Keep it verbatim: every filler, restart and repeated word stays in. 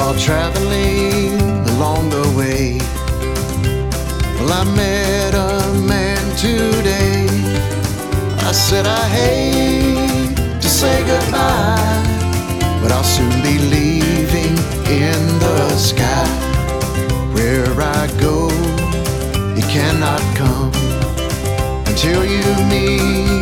while traveling along the way. Well, I met a man today. I said I hate to say goodbye, but I'll soon be leaving in the sky. Where I go, you cannot come until you meet